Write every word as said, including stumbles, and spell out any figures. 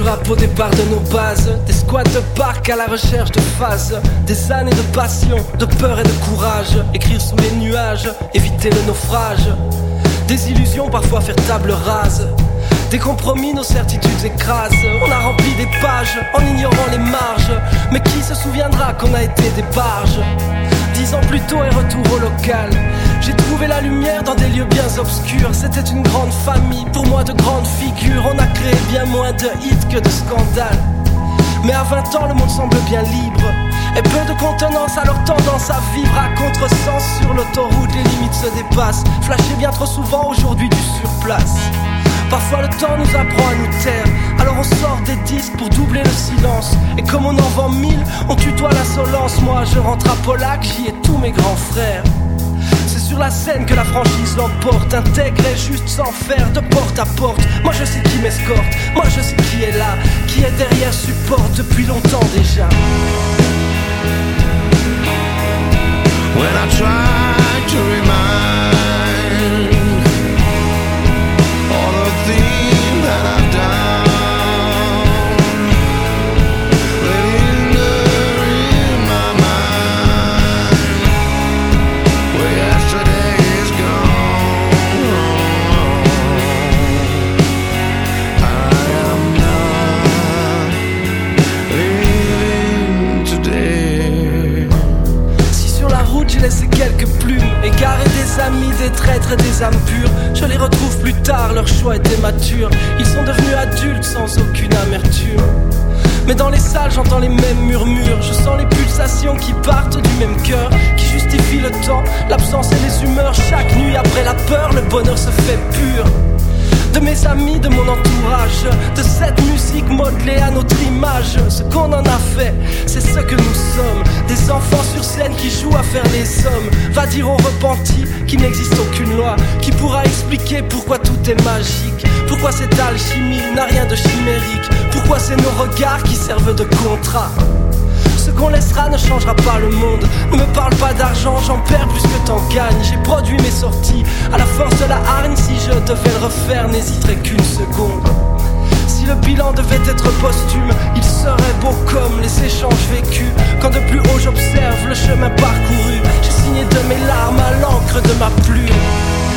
rap au départ de nos bases, des squats de parc à la recherche de phases, des années de passion, de peur et de courage, écrire sous les nuages, éviter le naufrage, des illusions parfois faire table rase, des compromis nos certitudes écrasent. On a rempli des pages en ignorant les marges, mais qui se souviendra qu'on a été des barges? Dix ans plus tôt et retour au local, j'ai trouvé la lumière dans des lieux bien obscurs. C'était une grande famille, pour moi de grandes figures. On a créé bien moins de hits que de scandales, mais à vingt ans le monde semble bien libre, et peu de contenance à leur tendance à vivre à contresens. Sur l'autoroute les limites se dépassent, flashé bien trop souvent, aujourd'hui du surplace. Parfois le temps nous apprend à nous taire, alors on sort des disques pour doubler le silence. Et comme on en vend mille, on tutoie l'insolence. Moi je rentre à Polac, j'y ai tous mes grands frères. C'est sur la scène que la franchise l'emporte, intègre et juste sans faire de porte à porte. Moi je sais qui m'escorte, moi je sais qui est là, qui est derrière support depuis longtemps déjà. When I try to remind all the things that I've done, they linger in my mind, where yesterday is gone. I am not living today. Si sur la route j'ai laissé quelques plumes, égaré des amis, des traîtres et des âmes pures, je les retrouve plus tard, leur choix était mature. Ils sont devenus adultes sans aucune amertume. Mais dans les salles j'entends les mêmes murmures, je sens les pulsations qui partent du même cœur, qui justifient le temps, l'absence et les humeurs. Chaque nuit après la peur, le bonheur se fait pur. De mes amis, de mon entourage, de cette musique modelée à notre image. Ce qu'on en a fait, c'est ce que nous sommes, des enfants sur scène qui jouent à faire les hommes. Va dire aux repentis qu'il n'existe aucune loi qui pourra expliquer pourquoi tout est magique, pourquoi cette alchimie n'a rien de chimérique, pourquoi c'est nos regards qui servent de contrat. Ce qu'on laissera ne changera pas le monde. Ne me parle pas d'argent, j'en perds plus que t'en gagnes. J'ai produit mes sorties à la force de la hargne. Si je devais le refaire, n'hésiterais qu'une seconde. Si le bilan devait être posthume, il serait beau comme les échanges vécus. Quand de plus haut j'observe le chemin parcouru, j'ai signé de mes larmes à l'encre de ma plume.